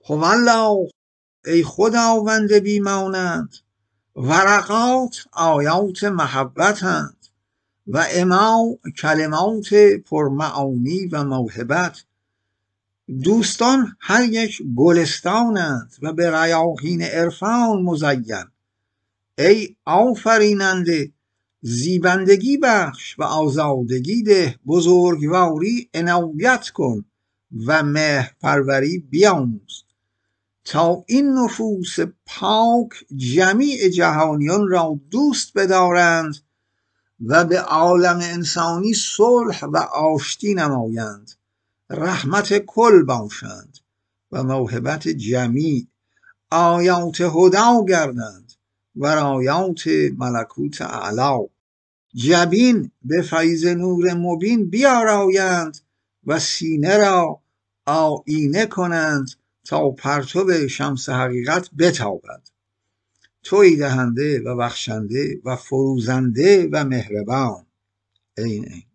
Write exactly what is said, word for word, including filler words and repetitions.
هوالله ای خداوند بیمانند، ورقات آیات محبتند و اما کلمات پرمعانی و موهبت. دوستان هر یک گلستانند و به ریاحین عرفان مزین. ای آفریننده زیبندگی بخش و آزادگی ده، بزرگواری عنایت کن و مهرپروری بیاموز تا این نفوس پاک جمیع جهانیان را دوست بدارند و به عالم انسانی صلح و آشتی نمایند، رحمت کل باشند و موهبت جمیع، آیات هدا گردند و رایات ملکوت اعلا. جبین به فیض نور مبین بیارایند و سینه را آیینه کنند تا پرتو شمس حقیقت بتابد. تویی دهنده و بخشنده و فروزنده و مهربان. این این